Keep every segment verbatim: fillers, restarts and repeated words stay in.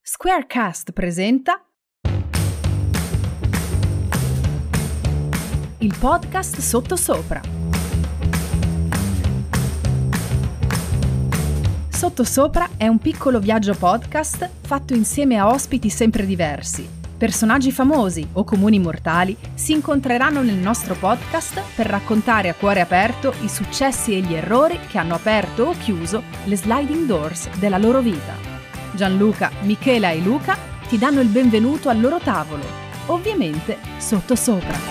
Squarecast presenta il podcast Sottosopra. Sottosopra è un piccolo viaggio podcast fatto insieme a ospiti sempre diversi. Personaggi famosi o comuni mortali si incontreranno nel nostro podcast per raccontare a cuore aperto i successi e gli errori che hanno aperto o chiuso le sliding doors della loro vita. Gianluca, Michela e Luca ti danno il benvenuto al loro tavolo, ovviamente sottosopra.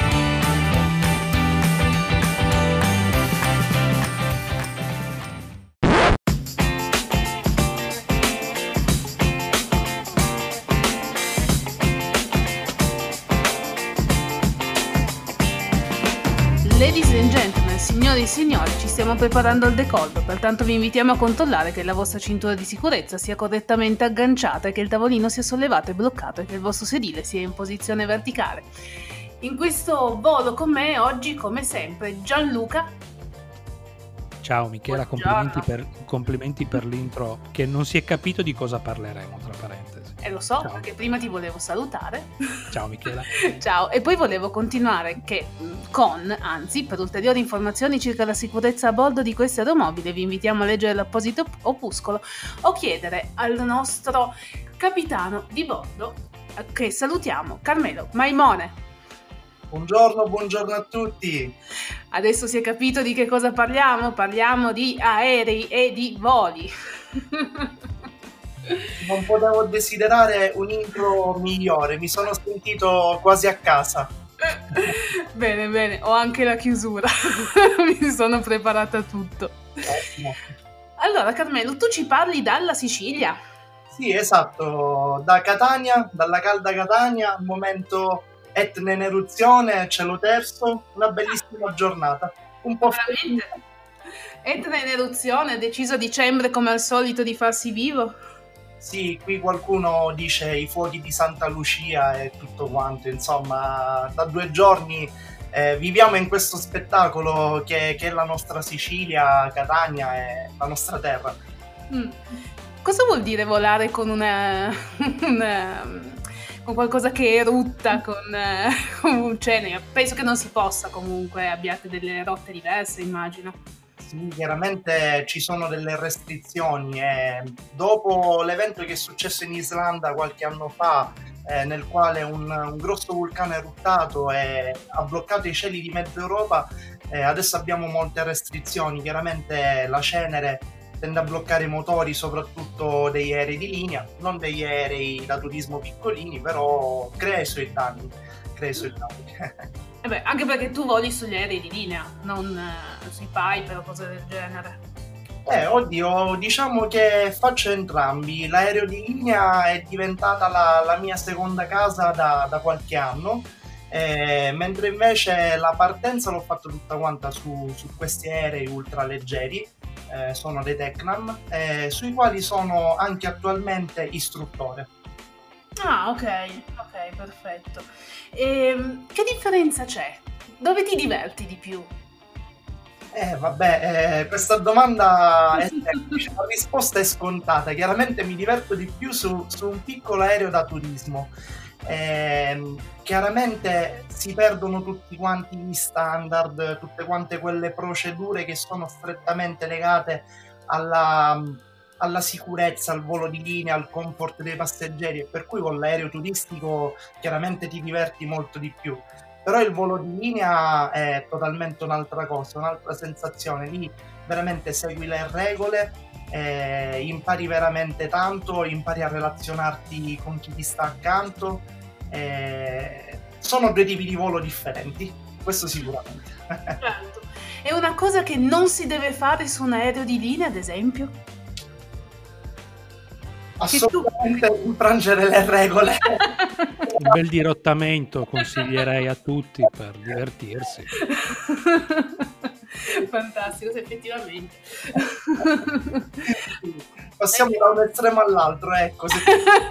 Ladies and gentlemen, signori e signori, ci stiamo preparando al decollo, pertanto vi invitiamo a controllare che la vostra cintura di sicurezza sia correttamente agganciata e che il tavolino sia sollevato e bloccato e che il vostro sedile sia in posizione verticale. In questo volo con me oggi, come sempre, Gianluca. Ciao Michela, complimenti per, complimenti per l'intro, che non si è capito di cosa parleremo, tra parentesi. E eh, lo so, Ciao. Perché prima ti volevo salutare. Ciao Michela. Ciao, e poi volevo continuare che con, anzi, per ulteriori informazioni circa la sicurezza a bordo di queste aeromobili, vi invitiamo a leggere l'apposito opuscolo o chiedere al nostro capitano di bordo, che salutiamo, Carmelo Maimone. Buongiorno, buongiorno a tutti. Adesso si è capito di che cosa parliamo? Parliamo di aerei e di voli. Non potevo desiderare un intro migliore, mi sono sentito quasi a casa. Bene, bene, ho anche la chiusura. Mi sono preparata tutto. Ottimo. Allora, Carmelo, tu ci parli dalla Sicilia? Sì, esatto, da Catania, dalla calda Catania, al momento Etna in eruzione, cielo terzo, una bellissima giornata. Un po' veramente. Etna in eruzione, ha deciso a dicembre come al solito di farsi vivo? Sì, qui qualcuno dice i fuochi di Santa Lucia e tutto quanto, insomma, da due giorni eh, viviamo in questo spettacolo che, che è la nostra Sicilia, Catania e la nostra terra. Mm. Cosa vuol dire volare con una... una... con qualcosa che erutta, con, eh, con un cenere? Penso che non si possa, comunque abbiate delle rotte diverse, immagino. Sì, chiaramente ci sono delle restrizioni e dopo l'evento che è successo in Islanda qualche anno fa, eh, nel quale un, un grosso vulcano è eruttato e ha bloccato i cieli di mezza Europa, eh, adesso abbiamo molte restrizioni. Chiaramente la cenere tende a bloccare i motori soprattutto degli aerei di linea, non degli aerei da turismo piccolini, però crea i suoi danni, crea i suoi danni. Eh beh, anche perché tu voli sugli aerei di linea, non eh, sui Piper o cose del genere. Eh, oddio, diciamo che faccio entrambi. L'aereo di linea è diventata la, la mia seconda casa da, da qualche anno, eh, mentre invece la partenza l'ho fatta tutta quanta su, su questi aerei ultraleggeri. Eh, sono dei Tecnam, eh, sui quali sono anche attualmente istruttore. Ah, ok, ok, perfetto. E, che differenza c'è? Dove ti diverti di più? Eh, vabbè, eh, questa domanda è semplice, la risposta è scontata. Chiaramente mi diverto di più su, su un piccolo aereo da turismo. Eh, chiaramente si perdono tutti quanti gli standard, tutte quante quelle procedure che sono strettamente legate alla, alla sicurezza, al volo di linea, al comfort dei passeggeri, per cui con l'aereo turistico chiaramente ti diverti molto di più. Però il volo di linea è totalmente un'altra cosa, un'altra sensazione. Lì veramente segui le regole, eh, impari veramente tanto, impari a relazionarti con chi ti sta accanto. Eh, sono due tipi di volo differenti, questo sicuramente. Certo. È una cosa che non si deve fare su un aereo di linea, ad esempio? Assolutamente tu... infrangere le regole. Un bel dirottamento consiglierei a tutti per divertirsi. Fantastico, effettivamente. Passiamo da un estremo all'altro, ecco. Se...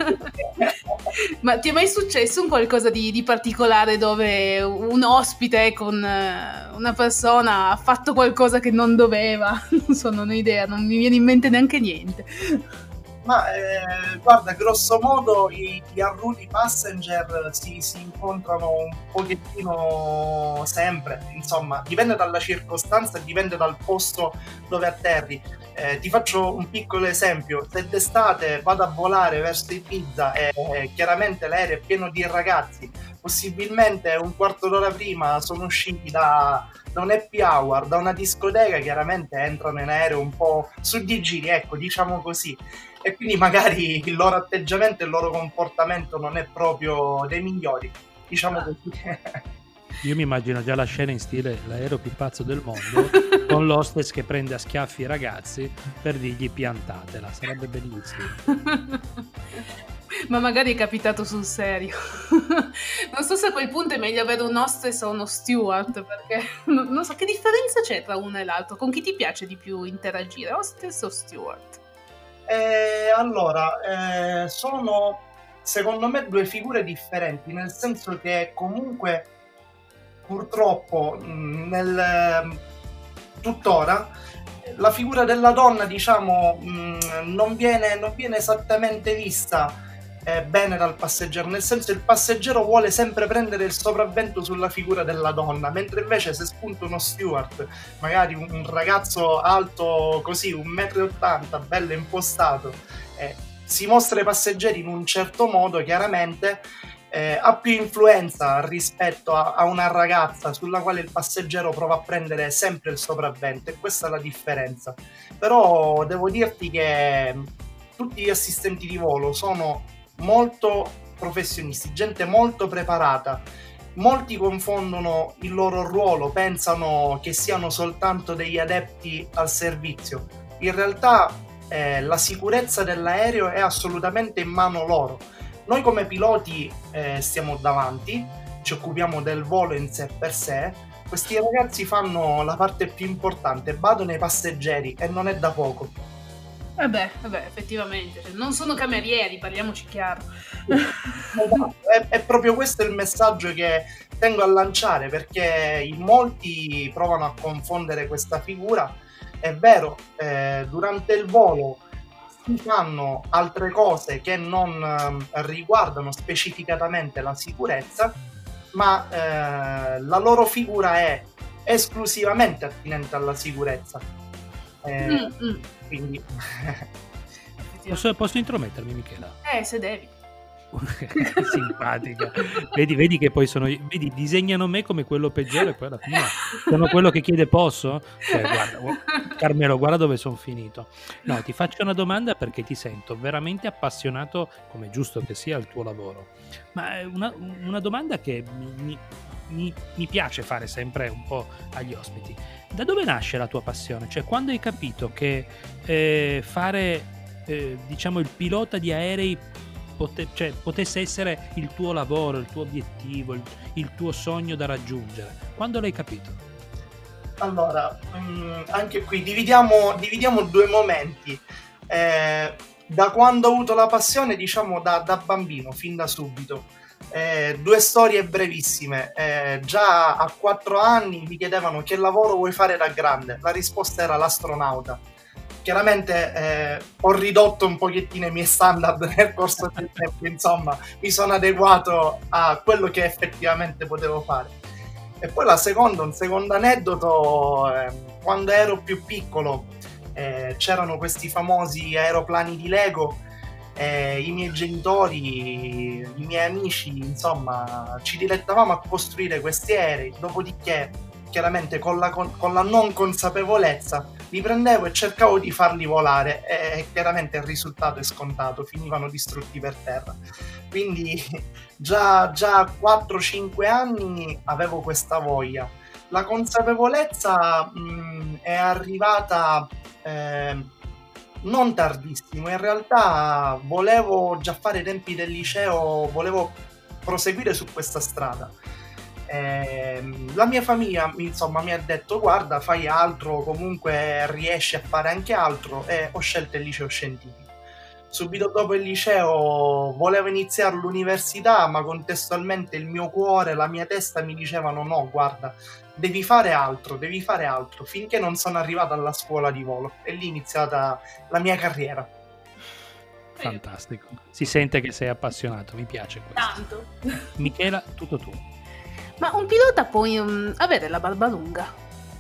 Ma ti è mai successo un qualcosa di, di particolare dove un ospite con una persona ha fatto qualcosa che non doveva? Non so, non ho idea, non mi viene in mente neanche niente. Ma eh, guarda, grosso modo i, gli arruoli passenger si, si incontrano un pochettino sempre, insomma, dipende dalla circostanza e dipende dal posto dove atterri. Eh, ti faccio un piccolo esempio: se d'estate vado a volare verso Ibiza e eh, chiaramente l'aereo è pieno di ragazzi, possibilmente un quarto d'ora prima sono usciti da, da un happy hour, da una discoteca, chiaramente entrano in aereo un po' su di giri, ecco, diciamo così. E quindi magari il loro atteggiamento e il loro comportamento non è proprio dei migliori, diciamo così. Io mi immagino già la scena in stile l'aereo più pazzo del mondo, con l'hostess che prende a schiaffi i ragazzi per dirgli piantatela, sarebbe bellissimo. Ma magari è capitato sul serio. Non so se a quel punto è meglio avere un hostess o uno steward, perché non, non so che differenza c'è tra uno e l'altro. Con chi ti piace di più interagire, hostess o steward? Eh, allora, eh, sono secondo me due figure differenti, nel senso che comunque purtroppo mh, nel tuttora la figura della donna, diciamo, mh, non viene, non viene esattamente vista eh, bene dal passeggero, nel senso il passeggero vuole sempre prendere il sopravvento sulla figura della donna, mentre invece se spunta uno steward, magari un, un ragazzo alto così, un metro e ottanta, bello impostato, eh, si mostra ai passeggeri in un certo modo, chiaramente eh, ha più influenza rispetto a, a una ragazza sulla quale il passeggero prova a prendere sempre il sopravvento, e questa è la differenza. Però devo dirti che tutti gli assistenti di volo sono molto professionisti, gente molto preparata. Molti confondono il loro ruolo, pensano che siano soltanto degli adepti al servizio. In realtà eh, la sicurezza dell'aereo è assolutamente in mano loro. Noi come piloti eh, stiamo davanti, ci occupiamo del volo in sé per sé. Questi ragazzi fanno la parte più importante, badano ai passeggeri, e non è da poco. Vabbè, vabbè, effettivamente, cioè, non sono camerieri, parliamoci chiaro. È, è proprio questo il messaggio che tengo a lanciare, perché in molti provano a confondere questa figura. È vero, eh, durante il volo si fanno altre cose che non eh, riguardano specificatamente la sicurezza, ma eh, la loro figura è esclusivamente attinente alla sicurezza. Eh, Mm, mm. quindi Posso, posso intromettermi, Michela? Eh, se devi. Che simpatica. Vedi, vedi che poi sono, vedi, disegnano me come quello peggiore, poi alla fine sono quello che chiede posso? Cioè, guarda, gu- Carmelo, guarda dove sono finito. No, ti faccio una domanda perché ti sento veramente appassionato, come è giusto che sia, al tuo lavoro. Ma è una, una domanda che mi, mi- mi- mi piace fare sempre un po' agli ospiti. Da dove nasce la tua passione? Cioè, quando hai capito che eh, fare, eh, diciamo, il pilota di aerei Pote- cioè, potesse essere il tuo lavoro, il tuo obiettivo, il, il tuo sogno da raggiungere? Quando l'hai capito? allora, mh, anche qui dividiamo, dividiamo due momenti. Eh, da quando ho avuto la passione, diciamo da, da bambino, fin da subito. Eh, due storie brevissime. Eh, già a quattro anni mi chiedevano che lavoro vuoi fare da grande. La risposta era l'astronauta. Chiaramente eh, ho ridotto un pochettino i miei standard nel corso del tempo, insomma, mi sono adeguato a quello che effettivamente potevo fare. E poi la seconda, un secondo aneddoto, eh, quando ero più piccolo eh, c'erano questi famosi aeroplani di Lego, eh, i miei genitori, i miei amici, insomma, ci dilettavamo a costruire questi aerei, dopodiché chiaramente con la, con, con la non consapevolezza li prendevo e cercavo di farli volare, e chiaramente il risultato è scontato, finivano distrutti per terra. Quindi già, già a quattro cinque anni avevo questa voglia. La consapevolezza mh, è arrivata eh, non tardissimo, in realtà volevo già fare i tempi del liceo, volevo proseguire su questa strada. Eh, la mia famiglia insomma mi ha detto guarda, fai altro, comunque riesci a fare anche altro, e ho scelto il liceo scientifico. Subito dopo il liceo volevo iniziare l'università, ma contestualmente il mio cuore, la mia testa mi dicevano no, guarda, devi fare altro, devi fare altro, finché non sono arrivato alla scuola di volo, e lì è iniziata la mia carriera. Fantastico, si sente che sei appassionato, mi piace questo. Tanto. Michela, tutto tu. Ma un pilota può um, avere la barba lunga?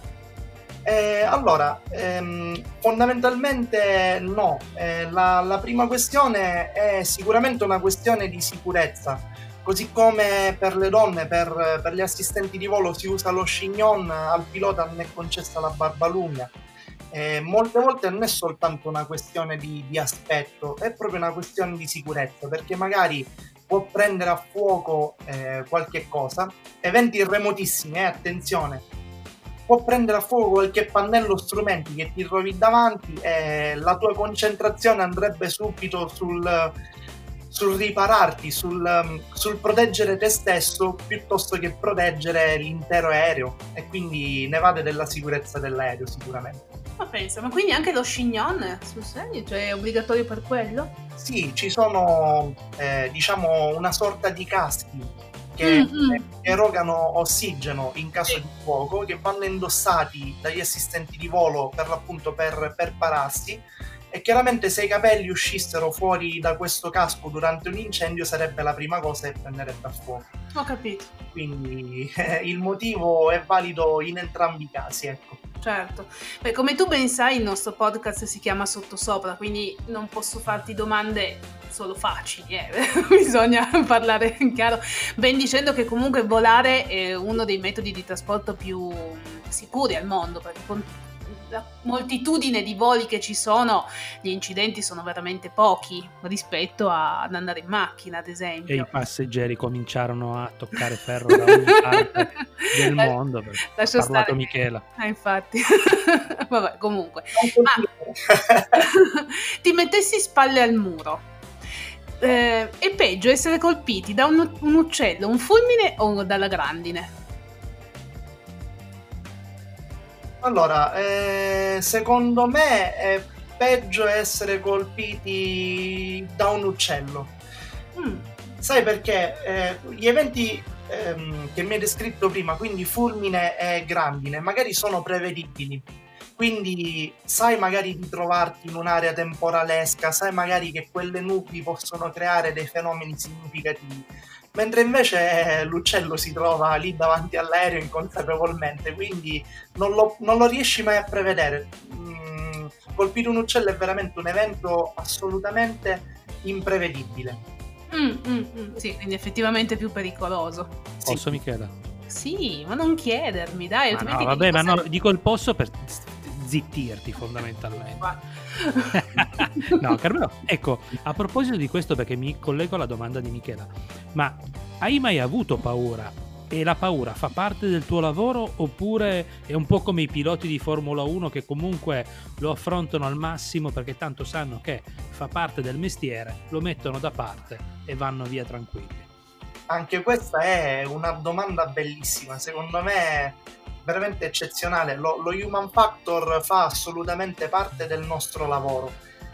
Eh, allora, ehm, fondamentalmente no. Eh, la, la prima questione è sicuramente una questione di sicurezza. Così come per le donne, per, per gli assistenti di volo si usa lo chignon, al pilota non è concessa la barba lunga. Eh, molte volte non è soltanto una questione di, di aspetto, è proprio una questione di sicurezza, perché magari può prendere a fuoco eh, qualche cosa, eventi remotissimi, eh, attenzione, può prendere a fuoco qualche pannello strumenti che ti trovi davanti e la tua concentrazione andrebbe subito sul, sul ripararti, sul, sul proteggere te stesso piuttosto che proteggere l'intero aereo, e quindi ne vale della sicurezza dell'aereo sicuramente. Ma pensa, ma quindi anche lo chignon, sul serio? Cioè è obbligatorio per quello? Sì, ci sono eh, diciamo una sorta di caschi che mm-hmm. erogano ossigeno in caso sì. di fuoco, che vanno indossati dagli assistenti di volo per l'appunto per, per pararsi, e chiaramente se i capelli uscissero fuori da questo casco durante un incendio sarebbe la prima cosa che prenderebbe a fuoco. Ho capito. Quindi eh, il motivo è valido in entrambi i casi, ecco. Certo. Beh, come tu ben sai, il nostro podcast si chiama Sottosopra, quindi non posso farti domande solo facili, eh. Bisogna parlare in chiaro, ben dicendo che comunque volare è uno dei metodi di trasporto più sicuri al mondo, perché con la moltitudine di voli che ci sono, gli incidenti sono veramente pochi rispetto a, ad andare in macchina, ad esempio. E i passeggeri cominciarono a toccare ferro da ogni parte del mondo. Lascio ha parlato stare. Michela. Ah, infatti. Vabbè, comunque. Ma ti mettessi spalle al muro. Eh, è peggio essere colpiti da un, un uccello, un fulmine o dalla grandine? Allora, eh, secondo me è peggio essere colpiti da un uccello. Mm. Sai perché? Eh, gli eventi ehm, che mi hai descritto prima, quindi fulmine e grandine, magari sono prevedibili. Quindi sai magari di trovarti in un'area temporalesca, sai magari che quelle nubi possono creare dei fenomeni significativi. Mentre invece eh, l'uccello si trova lì davanti all'aereo inconsapevolmente, quindi non lo, non lo riesci mai a prevedere. Mm, colpire un uccello è veramente un evento assolutamente imprevedibile. Mm, mm, mm, sì, quindi effettivamente è più pericoloso. Posso, sì. Michela? Sì, ma non chiedermi, dai. Ma no, vabbè, ma no, dico il posso per zittirti fondamentalmente. No, Carmelo, ecco, a proposito di questo, perché mi collego alla domanda di Michela, ma hai mai avuto paura? E la paura fa parte del tuo lavoro, oppure è un po' come i piloti di Formula uno che comunque lo affrontano al massimo perché tanto sanno che fa parte del mestiere, lo mettono da parte e vanno via tranquilli? Anche questa è una domanda bellissima, secondo me veramente eccezionale. Lo, lo human factor fa assolutamente parte del nostro lavoro.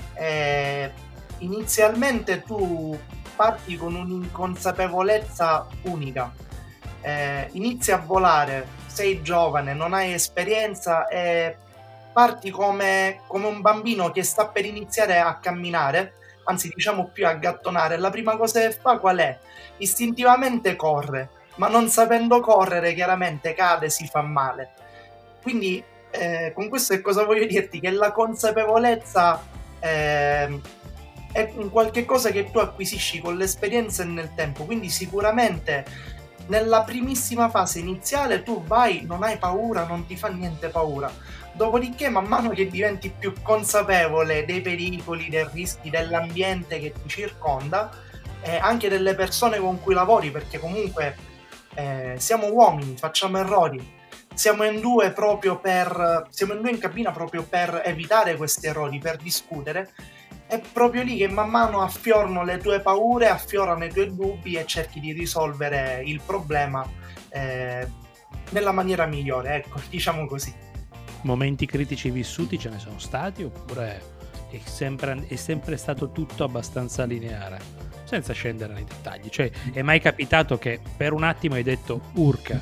Eh, inizialmente tu parti con un'inconsapevolezza unica, eh, inizi a volare, sei giovane, non hai esperienza e parti come, come un bambino che sta per iniziare a camminare, anzi diciamo più a gattonare. La prima cosa che fa qual è? Istintivamente corre, ma non sapendo correre chiaramente cade, si fa male. Quindi eh, con questo che cosa voglio dirti? Che la consapevolezza eh, è un qualche cosa che tu acquisisci con l'esperienza e nel tempo, quindi sicuramente nella primissima fase iniziale tu vai, non hai paura, non ti fa niente paura. Dopodiché, man mano che diventi più consapevole dei pericoli, dei rischi, dell'ambiente che ti circonda, eh, anche delle persone con cui lavori, perché comunque eh, siamo uomini, facciamo errori, siamo in due proprio per siamo in due in cabina proprio per evitare questi errori, per discutere. È proprio lì che man mano affiorano le tue paure, affiorano i tuoi dubbi e cerchi di risolvere il problema eh, nella maniera migliore, ecco, diciamo così. Momenti critici vissuti ce ne sono stati, oppure è sempre, è sempre stato tutto abbastanza lineare, senza scendere nei dettagli? Cioè, è mai capitato che per un attimo hai detto urca?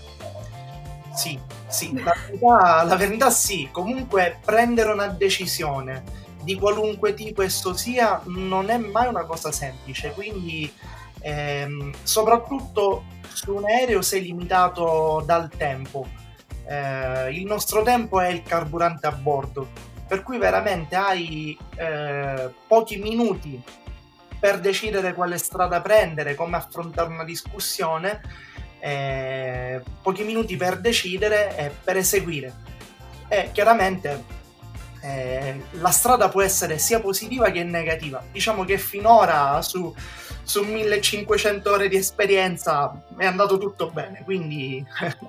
Sì, sì, la verità, la verità sì. Comunque prendere una decisione di qualunque tipo esso sia, non è mai una cosa semplice, quindi ehm, soprattutto su un aereo sei limitato dal tempo. Eh, il nostro tempo è il carburante a bordo, per cui veramente hai eh, pochi minuti per decidere quale strada prendere, come affrontare una discussione, eh, pochi minuti per decidere e per eseguire. E chiaramente eh, la strada può essere sia positiva che negativa. Diciamo che finora su, su millecinquecento ore di esperienza è andato tutto bene, quindi...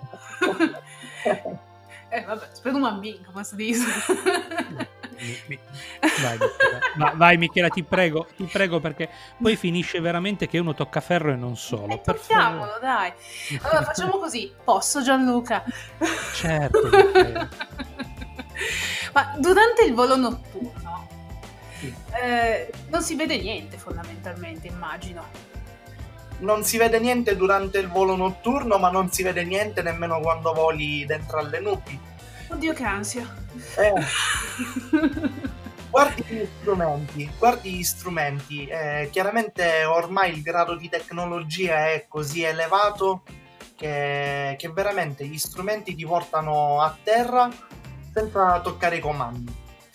eh vabbè, spero un bambino, come si dice. Vai Michela. vai Michela, ti prego, ti prego, perché poi finisce veramente che uno tocca ferro e non solo. E tocchiamolo, dai. Allora facciamo così, posso Gianluca? Certo. Ma durante il volo notturno eh, non si vede niente fondamentalmente, immagino. Non si vede niente durante il volo notturno, ma non si vede niente nemmeno quando voli dentro alle nubi. Oddio che ansia. Eh. Guardi gli strumenti, guardi gli strumenti. Eh, chiaramente ormai il grado di tecnologia è così elevato che, che veramente gli strumenti ti portano a terra senza toccare i comandi.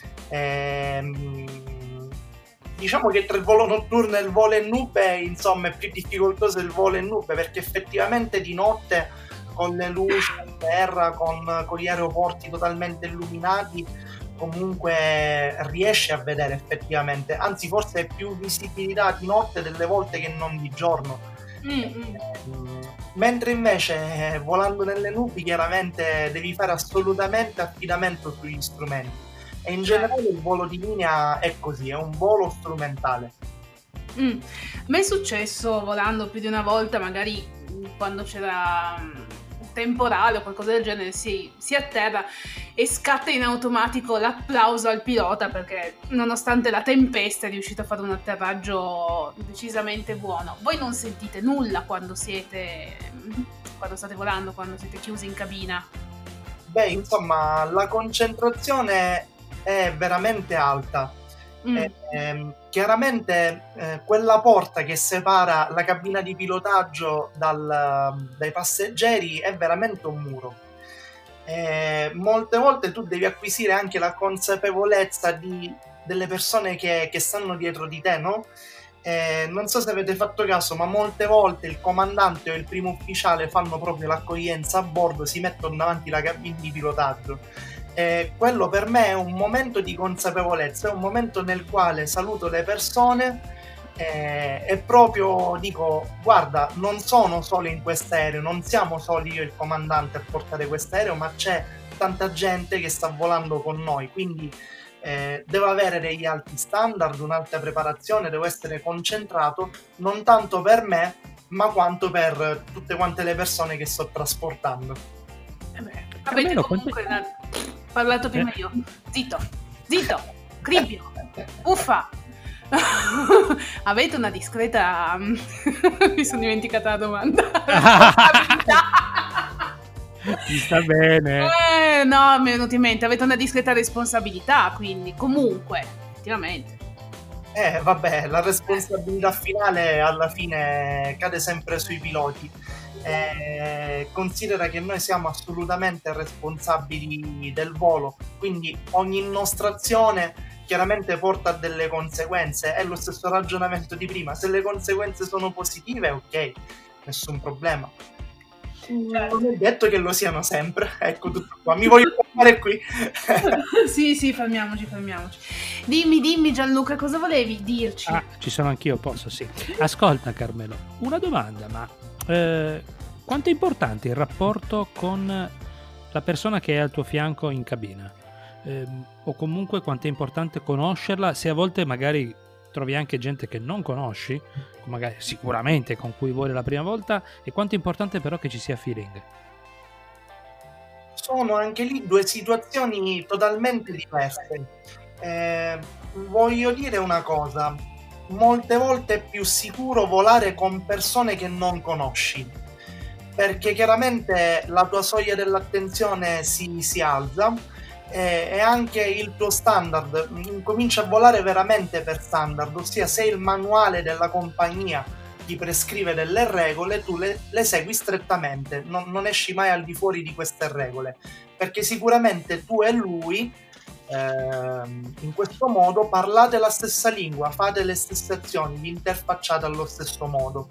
Eh, diciamo che tra il volo notturno e il volo in nube, insomma, è più difficoltoso il volo in nube, perché effettivamente di notte, con le luci a terra, con, con gli aeroporti totalmente illuminati, comunque riesci a vedere effettivamente, anzi forse è più visibilità di notte delle volte che non di giorno. Mm-hmm. Mentre invece eh, volando nelle nubi chiaramente devi fare assolutamente affidamento sugli strumenti, e in generale il volo di linea è così, è un volo strumentale. Mm. Mi è successo volando più di una volta, magari quando c'era un temporale o qualcosa del genere, si, si atterra e scatta in automatico l'applauso al pilota, perché nonostante la tempesta è riuscito a fare un atterraggio decisamente buono. Voi non sentite nulla quando siete quando state volando, quando siete chiusi in cabina? Beh, insomma, la concentrazione è veramente alta. Mm. E, ehm, chiaramente eh, quella porta che separa la cabina di pilotaggio dal, dai passeggeri è veramente un muro. E molte volte tu devi acquisire anche la consapevolezza di, delle persone che, che stanno dietro di te, no? Eh, non so se avete fatto caso, ma molte volte il comandante o il primo ufficiale fanno proprio l'accoglienza a bordo, si mettono davanti alla cabina di pilotaggio. Eh, quello per me è un momento di consapevolezza, è un momento nel quale saluto le persone eh, e proprio dico: guarda, non sono solo in quest'aereo, non siamo solo io e il comandante a portare quest'aereo, ma c'è tanta gente che sta volando con noi, quindi eh, devo avere degli alti standard, un'alta preparazione, devo essere concentrato non tanto per me ma quanto per tutte quante le persone che sto trasportando. Eh beh, avete comunque una... parlato prima io. Zitto, zitto, cribbio, uffa. Avete una discreta... mi sono dimenticata la domanda. Ti sta bene. Eh, no, mi è venuto in mente. Avete una discreta responsabilità, quindi comunque, effettivamente. Eh, vabbè, la responsabilità finale alla fine cade sempre sui piloti. Eh, considera che noi siamo assolutamente responsabili del volo, quindi ogni nostra azione chiaramente porta a delle conseguenze. È lo stesso ragionamento di prima: se le conseguenze sono positive, ok, nessun problema. Cioè, non è detto che lo siano sempre. Ecco, tutto qua, mi voglio fermare qui. Sì, sì, fermiamoci, fermiamoci. Dimmi, dimmi Gianluca, cosa volevi dirci? Ah, ci sono anch'io, posso, sì. Ascolta Carmelo, una domanda, ma eh, quanto è importante il rapporto con la persona che è al tuo fianco in cabina? Eh, o comunque quanto è importante conoscerla, se a volte magari trovi anche gente che non conosci, magari sicuramente con cui voli la prima volta, e quanto è importante però che ci sia feeling? Sono anche lì due situazioni totalmente diverse. Eh, voglio dire una cosa: molte volte è più sicuro volare con persone che non conosci, perché chiaramente la tua soglia dell'attenzione si, si alza e, e anche il tuo standard, incomincia a volare veramente per standard, ossia se il manuale della compagnia ti prescrive delle regole, tu le, le segui strettamente, non, non esci mai al di fuori di queste regole, perché sicuramente tu e lui ehm, in questo modo parlate la stessa lingua, fate le stesse azioni, vi interfacciate allo stesso modo.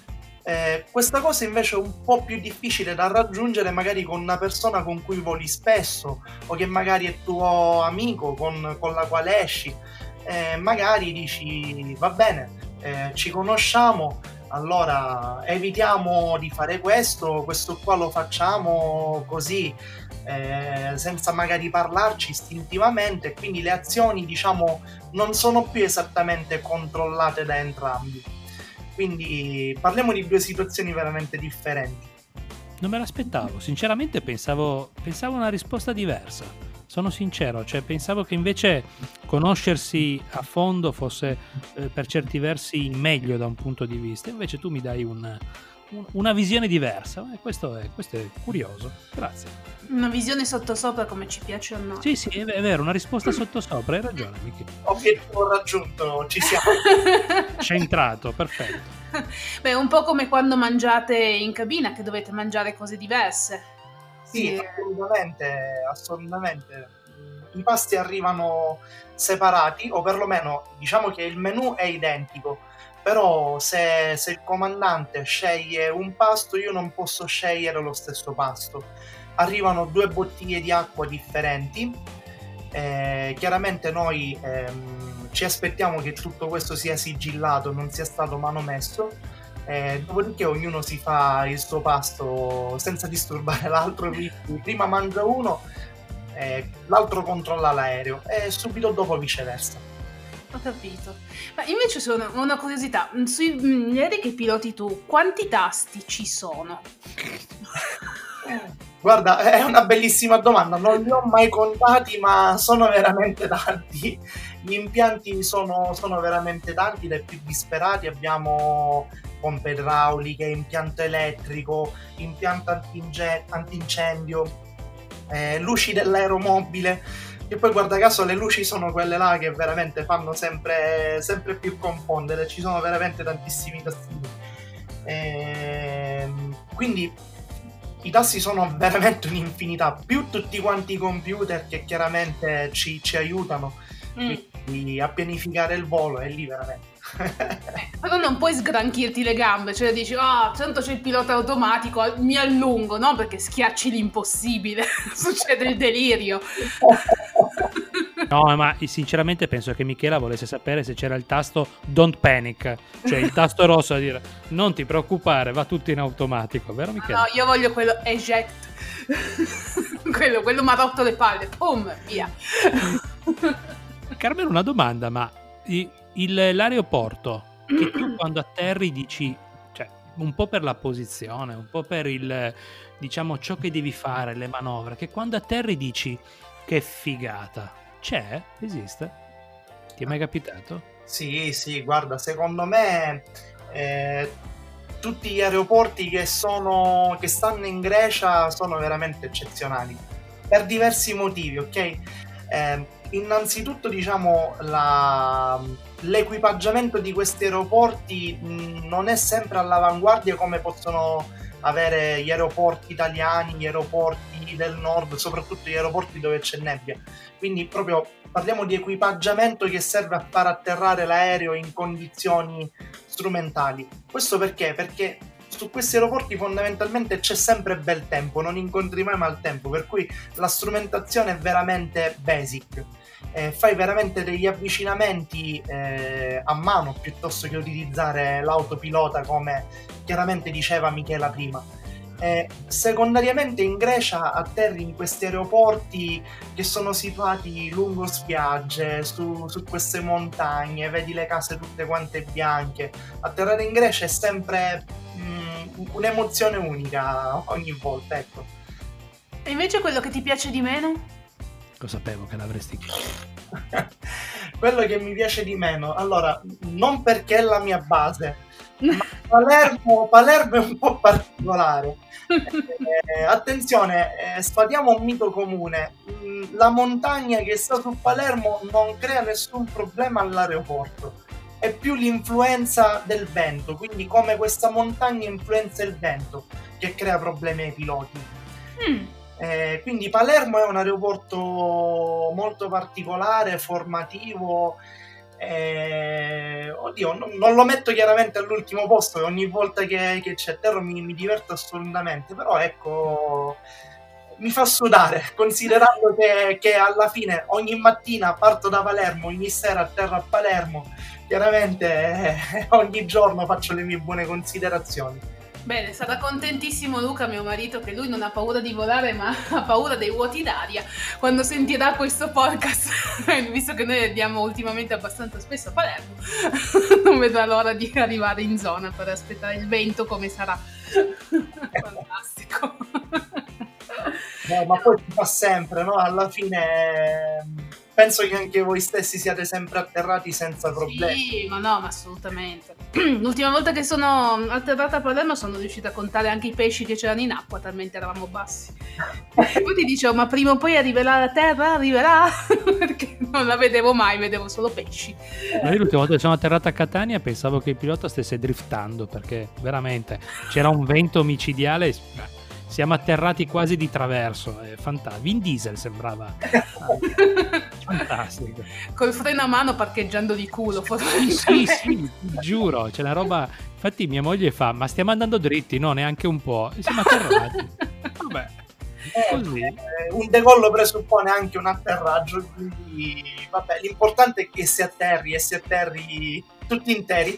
Eh, questa cosa invece è un po' più difficile da raggiungere magari con una persona con cui voli spesso o che magari è tuo amico con, con la quale esci. Eh, magari dici va bene, eh, ci conosciamo, allora evitiamo di fare questo, questo qua lo facciamo così, eh, senza magari parlarci istintivamente, quindi le azioni, diciamo, non sono più esattamente controllate da entrambi. Quindi parliamo di due situazioni veramente differenti. Non me l'aspettavo, sinceramente pensavo, pensavo una risposta diversa. Sono sincero, cioè pensavo che invece conoscersi a fondo fosse eh, per certi versi meglio da un punto di vista, invece tu mi dai un, un, una visione diversa, e questo è, questo è curioso, grazie. Una visione sottosopra come ci piace a noi. Sì, sì, è vero, una risposta sottosopra, hai ragione Michele. Obiettivo raggiunto, ci siamo. Centrato, perfetto. Beh, un po' come quando mangiate in cabina, che dovete mangiare cose diverse. Sì, assolutamente, assolutamente. I pasti arrivano separati, o perlomeno diciamo che il menù è identico, però se, se il comandante sceglie un pasto, io non posso scegliere lo stesso pasto. Arrivano due bottiglie di acqua differenti, eh, chiaramente noi ehm, ci aspettiamo che tutto questo sia sigillato, non sia stato manomesso, eh, dopodiché ognuno si fa il suo pasto senza disturbare l'altro, prima mangia uno, eh, l'altro controlla l'aereo e subito dopo viceversa. Ho capito. Ma invece sono una curiosità, sugli aerei che piloti tu, quanti tasti ci sono? Guarda, è una bellissima domanda, non li ho mai contati, ma sono veramente tanti. Gli impianti sono, sono veramente tanti, dai più disperati abbiamo pompe idrauliche, impianto elettrico, impianto antinge- antincendio, eh, luci dell'aeromobile, e poi guarda caso le luci sono quelle là che veramente fanno sempre, sempre più confondere, ci sono veramente tantissimi tastini. Eh, quindi i tasti sono veramente un'infinità, più tutti quanti i computer che chiaramente ci, ci aiutano mm. a pianificare il volo, è lì veramente. Però non puoi sgranchirti le gambe, cioè dici ah, oh, tanto c'è il pilota automatico, mi allungo, no? Perché schiacci l'impossibile, succede il delirio. No, ma sinceramente penso che Michela volesse sapere se c'era il tasto don't panic, cioè il tasto rosso a dire non ti preoccupare, va tutto in automatico, vero Michela? No, io voglio quello eject. quello, quello mi ha rotto le palle, boom, via. Carmelo, una domanda, ma il, l'aeroporto, che tu quando atterri dici, cioè un po' per la posizione, un po' per il, diciamo, ciò che devi fare, le manovre, che quando atterri dici che figata, c'è? Esiste? Ti è mai capitato? Sì, sì, guarda, secondo me eh, tutti gli aeroporti che sono che stanno in Grecia sono veramente eccezionali per diversi motivi, ok? Eh, innanzitutto, diciamo, la, l'equipaggiamento di questi aeroporti mh, non è sempre all'avanguardia come possono avere gli aeroporti italiani, gli aeroporti del nord, soprattutto gli aeroporti dove c'è nebbia. Quindi proprio parliamo di equipaggiamento che serve a far atterrare l'aereo in condizioni strumentali. Questo perché? Perché su questi aeroporti fondamentalmente c'è sempre bel tempo, non incontri mai maltempo, per cui la strumentazione è veramente basic. Eh, fai veramente degli avvicinamenti eh, a mano piuttosto che utilizzare l'autopilota, come chiaramente diceva Michela prima. Eh, secondariamente in Grecia atterri in questi aeroporti che sono situati lungo spiagge, su, su queste montagne, vedi le case tutte quante bianche. Atterrare in Grecia è sempre mh, un'emozione unica ogni volta, ecco. E invece quello che ti piace di meno? Lo sapevo che l'avresti chiesto. Quello che mi piace di meno, allora, non perché è la mia base, ma Palermo, Palermo è un po' particolare. Eh, attenzione, eh, sfatiamo un mito comune. La montagna che sta su Palermo non crea nessun problema all'aeroporto, è più l'influenza del vento, quindi come questa montagna influenza il vento che crea problemi ai piloti. Mm. Eh, quindi Palermo è un aeroporto molto particolare, formativo. Eh, oddio, non, non lo metto chiaramente all'ultimo posto, ogni volta che, che c'è terra mi, mi diverto assolutamente, però ecco, mi fa sudare, considerando che, che alla fine ogni mattina parto da Palermo, ogni sera atterro a Palermo, chiaramente eh, ogni giorno faccio le mie buone considerazioni. Bene, sarà contentissimo Luca, mio marito, che lui non ha paura di volare, ma ha paura dei vuoti d'aria quando sentirà questo podcast, visto che noi andiamo ultimamente abbastanza spesso a Palermo. Non vedo l'ora di arrivare in zona per aspettare il vento come sarà. Fantastico. No, ma poi si fa sempre, no? Alla fine penso che anche voi stessi siate sempre atterrati senza problemi. Sì, ma no, ma assolutamente. L'ultima volta che sono atterrata a Palermo sono riuscita a contare anche i pesci che c'erano in acqua, talmente eravamo bassi. E poi ti dicevo, ma prima o poi arriverà la terra? Arriverà? Perché non la vedevo mai, vedevo solo pesci. Ma io l'ultima volta che sono atterrata a Catania pensavo che il pilota stesse driftando, perché veramente c'era un vento micidiale. Siamo atterrati quasi di traverso, è fantastico. Vin Diesel sembrava fantastico. Col freno a mano parcheggiando di culo. Sì, sì, sì, giuro, c'è la roba. Infatti mia moglie fa, ma stiamo andando dritti? No, neanche un po'. E siamo atterrati. Vabbè, così. Eh, un decollo presuppone anche un atterraggio, quindi vabbè, l'importante è che si atterri e si atterri tutti interi.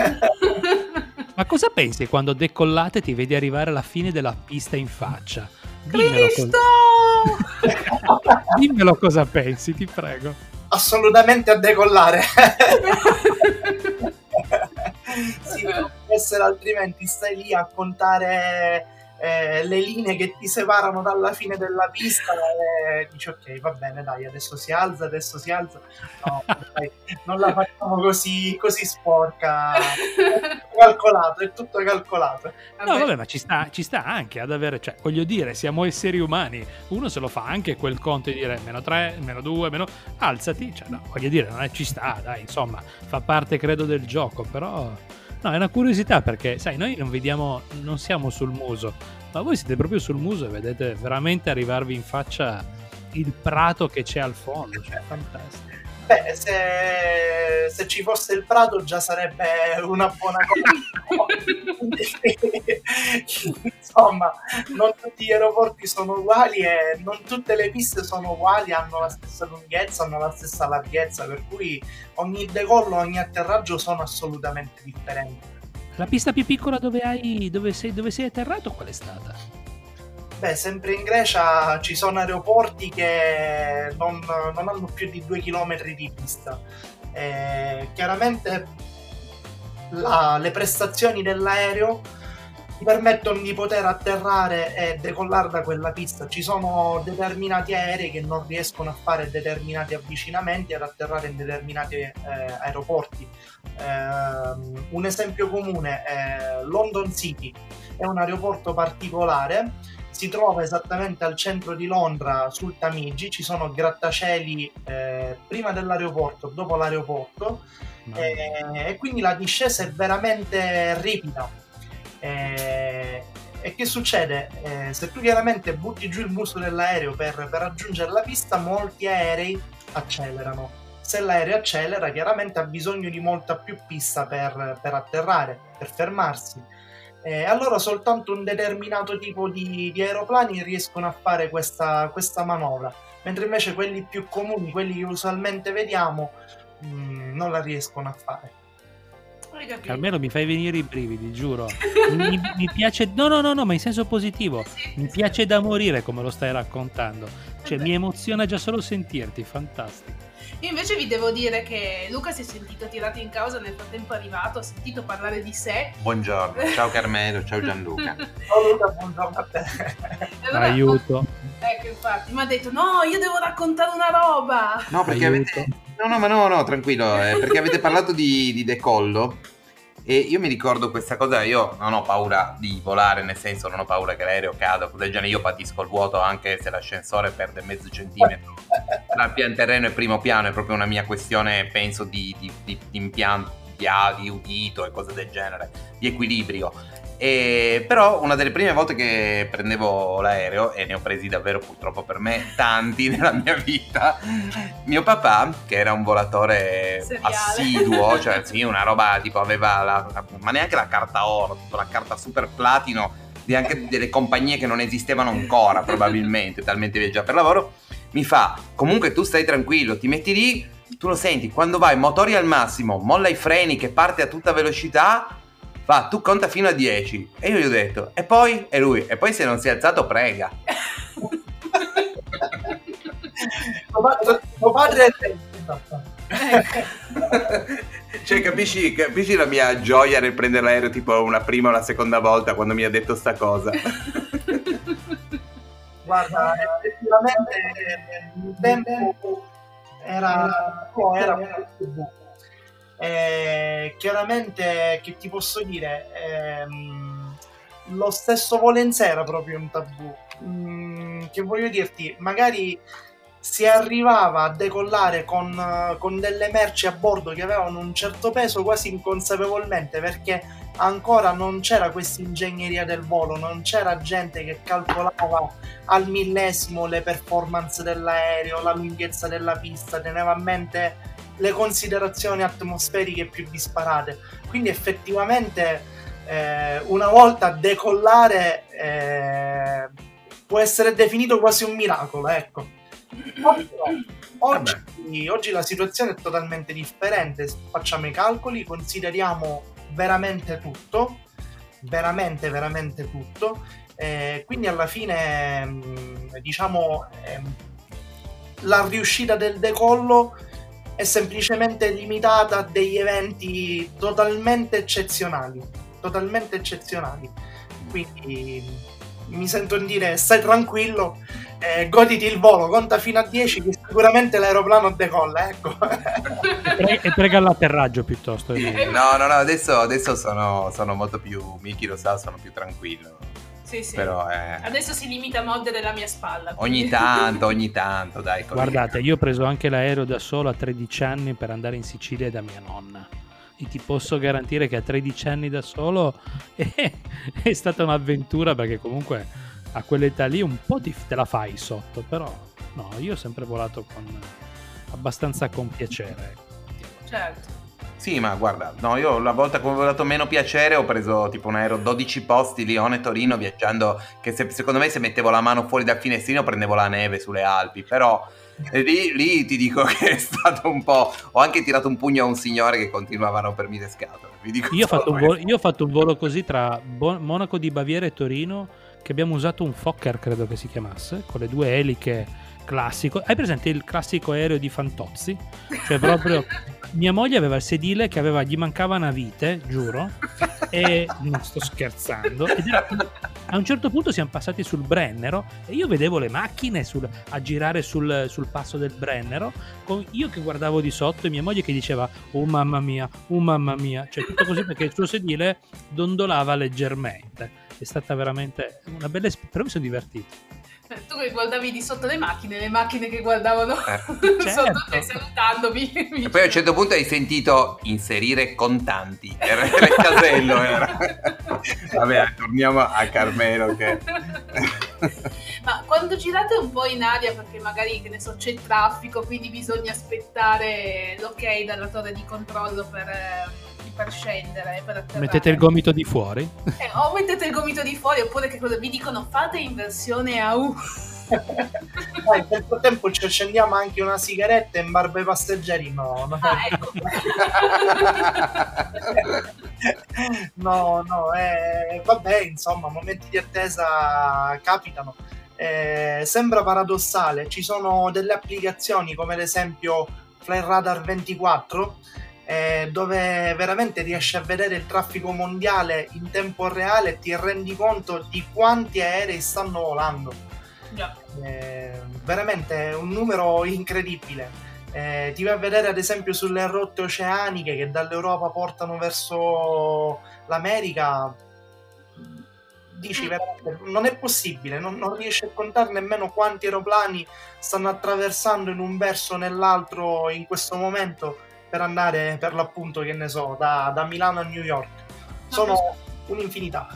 Ma cosa pensi quando decollate e ti vedi arrivare alla fine della pista in faccia? Dimmelo Cristo! Cosa... Dimmelo cosa pensi, ti prego. Assolutamente a decollare. Sì, non può essere, altrimenti stai lì a contare eh, le linee che ti separano dalla fine della pista e dici ok, va bene, dai, adesso si alza, adesso si alza. No, dai, non la facciamo così, così sporca. È calcolato, è tutto calcolato. No, vabbè, ma ci sta, ci sta anche ad avere, cioè, voglio dire, siamo esseri umani, uno se lo fa anche quel conto di dire meno tre, meno due, meno... alzati, cioè, no, voglio dire, non è, ci sta, dai, insomma, fa parte, credo, del gioco, però... No, è una curiosità perché, sai, noi non vediamo, non siamo sul muso, ma voi siete proprio sul muso e vedete veramente arrivarvi in faccia il prato che c'è al fondo, cioè, fantastico. Beh, se, se ci fosse il prato già sarebbe una buona cosa. Insomma, non tutti gli aeroporti sono uguali e non tutte le piste sono uguali, hanno la stessa lunghezza, hanno la stessa larghezza, per cui ogni decollo, ogni atterraggio sono assolutamente differenti. La pista più piccola dove hai dove sei, dove sei atterrato qual è stata? Beh, sempre in Grecia ci sono aeroporti che non, non hanno più di due chilometri di pista. Eh, chiaramente la, le prestazioni dell'aereo ti permettono di poter atterrare e decollare da quella pista. Ci sono determinati aerei che non riescono a fare determinati avvicinamenti ad atterrare in determinati eh, aeroporti. Eh, un esempio comune è London City, è un aeroporto particolare. Si trova esattamente al centro di Londra, sul Tamigi, ci sono grattacieli eh, prima dell'aeroporto, dopo l'aeroporto, eh, e quindi la discesa è veramente ripida. Eh, e che succede? Eh, se tu chiaramente butti giù il muso dell'aereo per, per raggiungere la pista, molti aerei accelerano. Se l'aereo accelera, chiaramente ha bisogno di molta più pista per, per atterrare, per fermarsi. Eh, allora soltanto un determinato tipo di, di aeroplani riescono a fare questa, questa manovra, mentre invece quelli più comuni, quelli che usualmente vediamo, mh, non la riescono a fare. Almeno mi fai venire i brividi, giuro. mi, mi piace, no no no no, ma in senso positivo. Mi piace da morire come lo stai raccontando. Cioè, mi emoziona già solo sentirti, fantastico. Io invece vi devo dire che Luca si è sentito tirato in causa, nel frattempo è arrivato, ha sentito parlare di sé. Buongiorno, ciao Carmelo, ciao Gianluca. Ciao Luca, buongiorno a te. Allora, aiuto. Ecco, infatti, mi ha detto no, io devo raccontare una roba. No, perché aiuto. avete... No, no, ma no, no, tranquillo, eh, perché avete parlato di, di decollo E io mi ricordo questa cosa, io non ho paura di volare, nel senso non ho paura che l'aereo cada, cosa del genere, io patisco il vuoto anche se l'ascensore perde mezzo centimetro tra pian terreno e primo piano, è proprio una mia questione, penso, di, di, di, di impianto, di, di udito e cose del genere, di equilibrio. E però una delle prime volte che prendevo l'aereo, e ne ho presi davvero purtroppo per me tanti nella mia vita, mio papà, che era un volatore seriale, assiduo, cioè sì, una roba tipo aveva la, ma neanche la carta oro, tutta la carta super platino di anche delle compagnie che non esistevano ancora probabilmente, talmente viaggiava per lavoro, mi fa: comunque tu stai tranquillo, ti metti lì, tu lo senti, quando vai motori al massimo, molla i freni che parte a tutta velocità, va, tu conta fino a dieci. E io gli ho detto, e poi? E lui, e poi se non si è alzato prega. Tuo padre è Cioè, capisci, capisci la mia gioia nel prendere l'aereo tipo una prima o la seconda volta quando mi ha detto sta cosa? Guarda, effettivamente il tempo era, oh, era un eh, chiaramente, che ti posso dire, ehm, lo stesso volo in sé era proprio un tabù. Mm, che voglio dirti, magari si arrivava a decollare con, con delle merci a bordo che avevano un certo peso quasi inconsapevolmente, perché ancora non c'era questa ingegneria del volo, non c'era gente che calcolava al millesimo le performance dell'aereo, la lunghezza della pista, teneva a mente le considerazioni atmosferiche più disparate. Quindi effettivamente eh, una volta decollare eh, può essere definito quasi un miracolo, ecco. Oggi, oggi, oggi la situazione è totalmente differente, facciamo i calcoli, consideriamo veramente tutto, veramente veramente tutto, eh, quindi alla fine mh, diciamo eh, la riuscita del decollo è semplicemente limitata a degli eventi totalmente eccezionali, totalmente eccezionali. Quindi mi sento dire, stai tranquillo, eh, goditi il volo, conta fino a dieci che sicuramente l'aeroplano decolla, ecco. E, pre- e prega l'atterraggio piuttosto. No, no, no, adesso, adesso sono, sono molto più, Miki lo sa, sono più tranquillo. Sì, sì. Però, eh, adesso si limita a mordere la mia spalla. Ogni quindi. tanto, ogni tanto, dai. Guardate, io ho preso anche l'aereo da solo a tredici anni per andare in Sicilia da mia nonna. E ti posso garantire che a tredici anni da solo è, è stata un'avventura, perché comunque a quell'età lì un po' ti, te la fai sotto, però no, io ho sempre volato con abbastanza con piacere. Certo. Sì, ma guarda, no, io la volta che ho volato meno piacere ho preso tipo un aereo dodici posti Lione-Torino viaggiando, che se, secondo me se mettevo la mano fuori dal finestrino prendevo la neve sulle Alpi, però lì, lì ti dico che è stato un po'... Ho anche tirato un pugno a un signore che continuava a rompermi le scatole. Vi dico io, ho fatto un questo. volo, io ho fatto un volo così tra Bo- Monaco di Baviera e Torino, che abbiamo usato un Fokker, credo che si chiamasse, con le due eliche classico. Hai presente il classico aereo di Fantozzi? Cioè proprio... Mia moglie aveva il sedile che aveva, gli mancava una vite, giuro, e non sto scherzando. Ed era, a un certo punto siamo passati sul Brennero e io vedevo le macchine sul, a girare sul, sul passo del Brennero, con io che guardavo di sotto e mia moglie che diceva oh mamma mia, oh mamma mia, cioè tutto così perché il suo sedile dondolava leggermente. È stata veramente una bella esperienza, però mi sono divertito. Tu che guardavi di sotto le macchine, le macchine che guardavano Eh, sotto certo. te salutandomi. E poi a un certo punto hai sentito inserire contanti, era il casello, era. Vabbè, torniamo a Carmelo che... Ma quando girate un po' in aria, perché magari, che ne so, c'è traffico, quindi bisogna aspettare l'ok dalla torre di controllo per, eh, per scendere, per atterrare. Mettete il gomito di fuori? Eh, o mettete il gomito di fuori, oppure che cosa vi dicono, fate inversione a U. Dai, nel frattempo ci accendiamo anche una sigaretta in barba ai passeggeri, no, no. Ah, ecco. no, no, eh, vabbè, insomma, momenti di attesa capitano. Eh, sembra paradossale, ci sono delle applicazioni come ad esempio Flight Radar ventiquattro, eh, dove veramente riesci a vedere il traffico mondiale in tempo reale e ti rendi conto di quanti aerei stanno volando. Già. Eh, veramente un numero incredibile. Eh, ti vai a vedere ad esempio sulle rotte oceaniche che dall'Europa portano verso l'America, dici veramente non è possibile, non, non riesci a contare nemmeno quanti aeroplani stanno attraversando in un verso o nell'altro in questo momento per andare per l'appunto, che ne so, da, da Milano a New York. Sono un'infinità.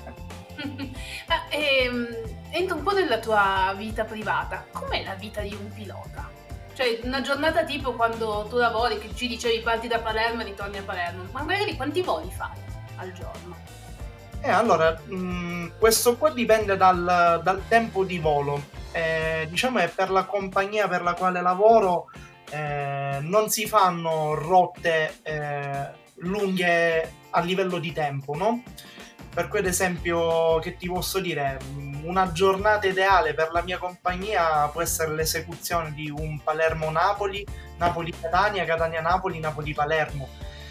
Ah, ehm, entro un po' nella tua vita privata. Com'è la vita di un pilota? Cioè, una giornata tipo quando tu lavori, che ci dicevi parti da Palermo e ritorni a Palermo, ma magari quanti voli fai al giorno? Eh, allora, mh, questo qua dipende dal, dal tempo di volo. Eh, diciamo che per la compagnia per la quale lavoro eh, non si fanno rotte eh, lunghe a livello di tempo, no? Per cui ad esempio, che ti posso dire, una giornata ideale per la mia compagnia può essere l'esecuzione di un Palermo-Napoli, Napoli-Catania, Catania-Napoli, Napoli-Palermo.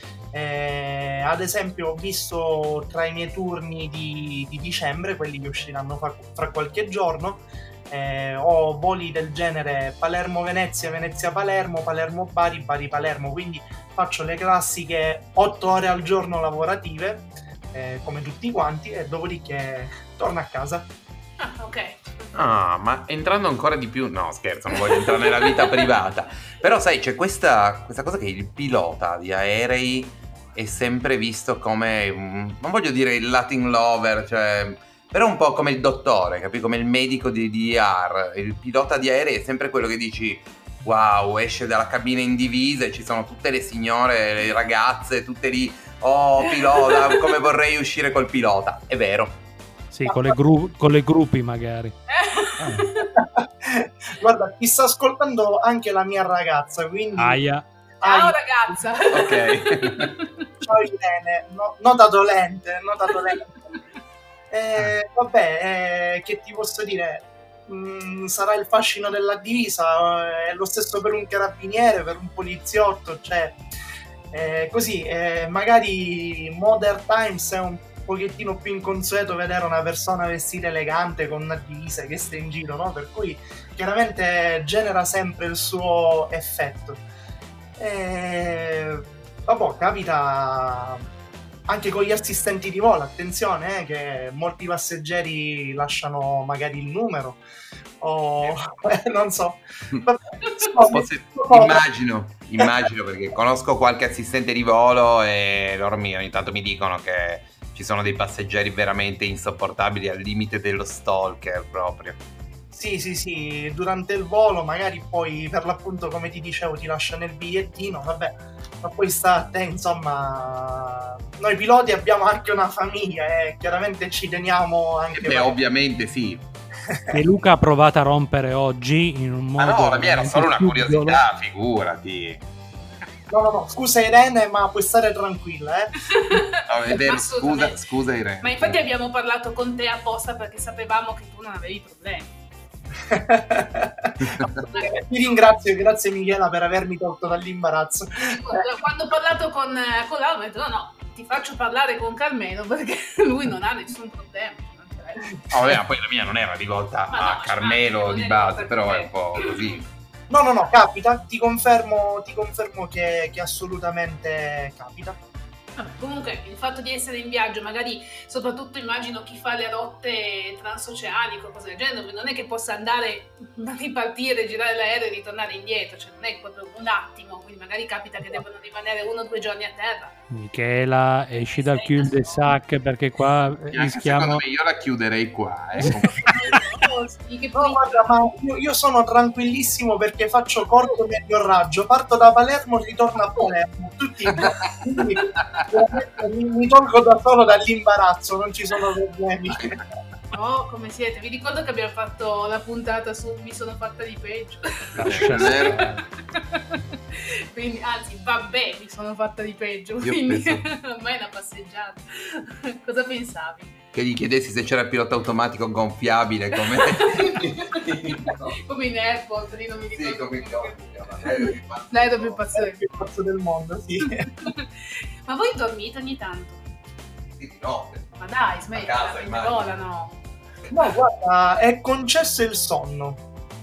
Eh, ad esempio ho visto tra i miei turni di, di dicembre, quelli che usciranno fra, fra qualche giorno, eh, ho voli del genere Palermo-Venezia, Venezia-Palermo, Palermo-Bari, Bari-Palermo, quindi faccio le classiche otto ore al giorno lavorative, eh, come tutti quanti, e dopodiché torno a casa. Ah, ok. Ah, ma entrando ancora di più, no scherzo, non voglio entrare nella vita privata, però sai c'è questa, questa cosa che il pilota di aerei è sempre visto come, un, non voglio dire il Latin lover, cioè, però un po' come il dottore, capi? Come il medico di D R, il pilota di aerei è sempre quello che dici wow, esce dalla cabina in divisa e ci sono tutte le signore, le ragazze, tutte lì, oh pilota, come vorrei uscire col pilota, è vero. Sì, con le, gru- con le gruppi magari. Ah. Guarda, ti sta ascoltando anche la mia ragazza, quindi... Aia. Ciao ragazza. Ok. Ciao Irene, no, nota dolente, nota dolente. Eh, vabbè, eh, che ti posso dire? Mm, sarà il fascino della divisa, è lo stesso per un carabiniere, per un poliziotto, cioè... Eh, così, eh, magari Modern Times è un pochettino più inconsueto vedere una persona vestita elegante con una divisa che sta in giro, no? Per cui chiaramente genera sempre il suo effetto. E vabbè, capita anche con gli assistenti di volo, attenzione, eh, che molti passeggeri lasciano magari il numero o eh, non so. Vabbè, Posso, immagino, immagino perché conosco qualche assistente di volo e loro mi, ogni tanto mi dicono che ci sono dei passeggeri veramente insopportabili, al limite dello stalker proprio. Sì, sì, sì, durante il volo magari poi per l'appunto, come ti dicevo, ti lasciano il bigliettino, vabbè, ma poi sta a te, insomma, noi piloti abbiamo anche una famiglia e chiaramente ci teniamo anche... Beh, ovviamente sì. Che Luca ha provato a rompere oggi in un modo... Ma no, la mia era solo una subdolo. curiosità, figurati. No, no, no, scusa Irene, ma puoi stare tranquilla, eh. No, è vero, scusa, Assolutamente. scusa Irene. Ma infatti abbiamo parlato con te apposta perché sapevamo che tu non avevi problemi. Ti ringrazio, grazie Michela per avermi tolto dall'imbarazzo. Quando ho parlato con, con Laura, ho detto no, no, ti faccio parlare con Carmelo perché lui non ha nessun problema. Oh, vabbè, ma poi la mia non era rivolta Ma a no, Carmelo non di è base, rivolta però a è te. un po' così. No, no, no, capita, ti confermo, ti confermo che, che assolutamente capita. Vabbè, comunque il fatto di essere in viaggio, magari soprattutto immagino chi fa le rotte transoceaniche o cose del genere, non è che possa andare, ripartire, girare l'aereo e ritornare indietro, cioè non è proprio un attimo, quindi magari capita che debbano rimanere uno o due giorni a terra. Michela, esci dal cul de sac perché qua Anche rischiamo... secondo me io la chiuderei qua, eh. Sì, che No, poi... guarda, ma io, io sono tranquillissimo perché faccio corto medio raggio, parto da Palermo e ritorno a Palermo, tutti quindi, mi, mi tolgo da solo dall'imbarazzo, non ci sono problemi. Oh, come siete? Vi ricordo che abbiamo fatto la puntata su Mi sono fatta di peggio. Lascia stare. Quindi, anzi, vabbè, mi sono fatta di peggio. Io Quindi, penso- ormai è una passeggiata. Cosa pensavi? Che gli chiedessi se c'era il pilota automatico gonfiabile come... Come in airport, lì non mi ricordo. Sì, come più. L'aereo più pazzesco. Il più pazzo del mondo, sì. Ma voi dormite ogni tanto? Sì, di notte. Ma dai, smettila, A casa, mi immagino. volano. No, guarda, è concesso il sonno. Ah, vedi?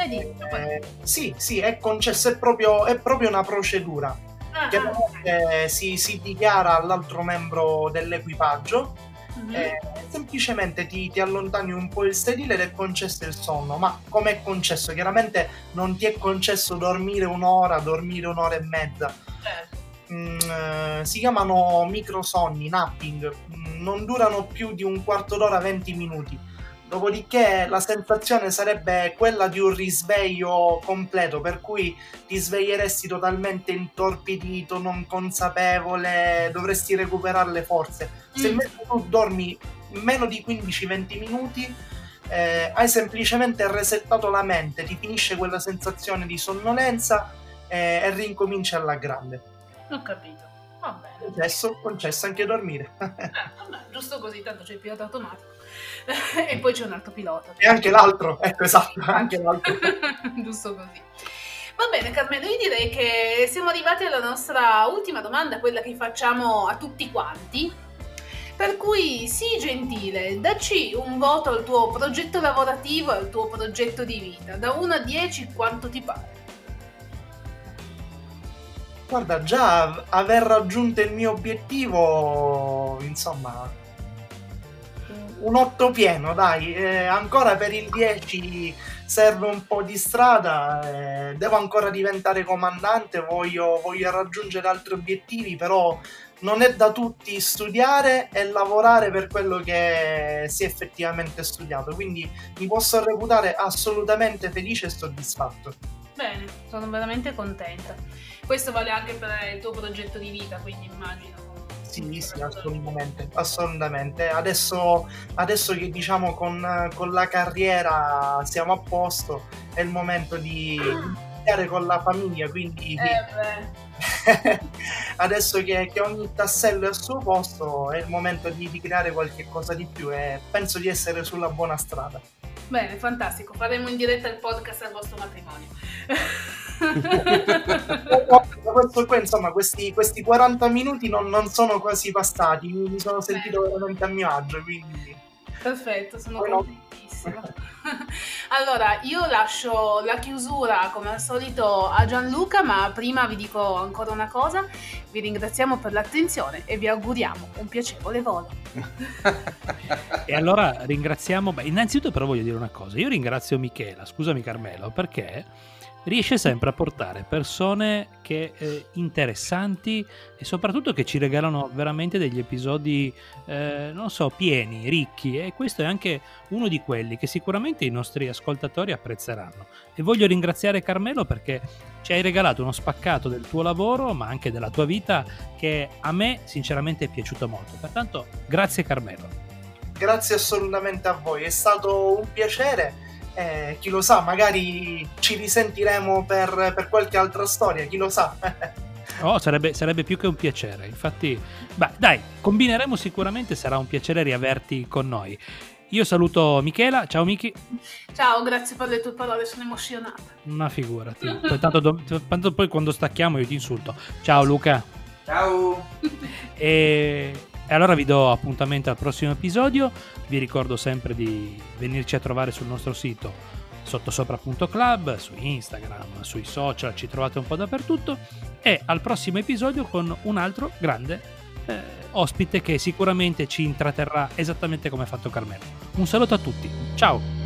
vedi? Eh, sì, sì, è concesso, è proprio, è proprio una procedura. Ah, Chiaramente ah. si, si dichiara all'altro membro dell'equipaggio, mm-hmm. eh, semplicemente ti, ti allontani un po' il sedile ed è concesso il sonno. Ma come è concesso? Chiaramente non ti è concesso dormire un'ora, dormire un'ora e mezza. Certo. Mm, eh, si chiamano microsonni, napping, mm, non durano più di un quarto d'ora, venti minuti. Dopodiché la sensazione sarebbe quella di un risveglio completo, per cui ti sveglieresti totalmente intorpidito, non consapevole, dovresti recuperare le forze. Se invece tu dormi meno di quindici venti minuti, eh, hai semplicemente resettato la mente, ti finisce quella sensazione di sonnolenza eh, e rincominci alla grande. Ho capito, va bene. Adesso concesso anche dormire. Eh, vabbè, giusto così, tanto c'è il pilota automatico. E poi c'è un altro pilota. E anche l'altro, ecco, esatto, anche l'altro. Giusto così. Va bene Carmelo, io direi che siamo arrivati alla nostra ultima domanda, quella che facciamo a tutti quanti. Per cui sii gentile, dacci un voto al tuo progetto lavorativo, al tuo progetto di vita. Da uno a dieci quanto ti pare? Guarda, già aver raggiunto il mio obiettivo, insomma, un otto pieno, dai. Eh, ancora per il dieci serve un po' di strada, eh, devo ancora diventare comandante, voglio, voglio raggiungere altri obiettivi, però non è da tutti studiare e lavorare per quello che si è effettivamente studiato, quindi mi posso reputare assolutamente felice e soddisfatto. Bene, sono veramente contenta. Questo vale anche per il tuo progetto di vita, quindi immagino. Sì, sì, assolutamente, assolutamente. Adesso, adesso che diciamo con, con la carriera siamo a posto, è il momento di iniziare con la famiglia, quindi eh adesso che, che ogni tassello è al suo posto, è il momento di, di creare qualche cosa di più e penso di essere sulla buona strada. Bene, fantastico, faremo in diretta il podcast al vostro matrimonio. Questo qua, insomma, questi, questi quaranta minuti non, non sono quasi passati, mi sono sentito Bene. veramente a mio agio, quindi perfetto, sono contentissima. Allora, io lascio la chiusura come al solito a Gianluca, ma prima vi dico ancora una cosa: vi ringraziamo per l'attenzione e vi auguriamo un piacevole volo. E allora ringraziamo, beh, innanzitutto però voglio dire una cosa, io ringrazio Michela, scusami Carmelo, perché riesce sempre a portare persone che eh, interessanti e soprattutto che ci regalano veramente degli episodi eh, non so, pieni, ricchi, e questo è anche uno di quelli che sicuramente i nostri ascoltatori apprezzeranno. E voglio ringraziare Carmelo perché ci hai regalato uno spaccato del tuo lavoro ma anche della tua vita che a me sinceramente è piaciuto molto, pertanto grazie Carmelo. Grazie assolutamente a voi, è stato un piacere. Eh, chi lo sa, magari ci risentiremo per, per qualche altra storia, chi lo sa. Oh, sarebbe, sarebbe più che un piacere, infatti, beh, dai, combineremo sicuramente, sarà un piacere riaverti con noi. Io saluto Michela, ciao Miki. Ciao, grazie per le tue parole, sono emozionata. Una figurati, poi, tanto, tanto poi quando stacchiamo io ti insulto. Ciao Luca. Ciao. E... E allora vi do appuntamento al prossimo episodio, vi ricordo sempre di venirci a trovare sul nostro sito sottosopra punto club, su Instagram, sui social, ci trovate un po' dappertutto, e al prossimo episodio con un altro grande eh, ospite che sicuramente ci intratterrà esattamente come ha fatto Carmelo. Un saluto a tutti, ciao!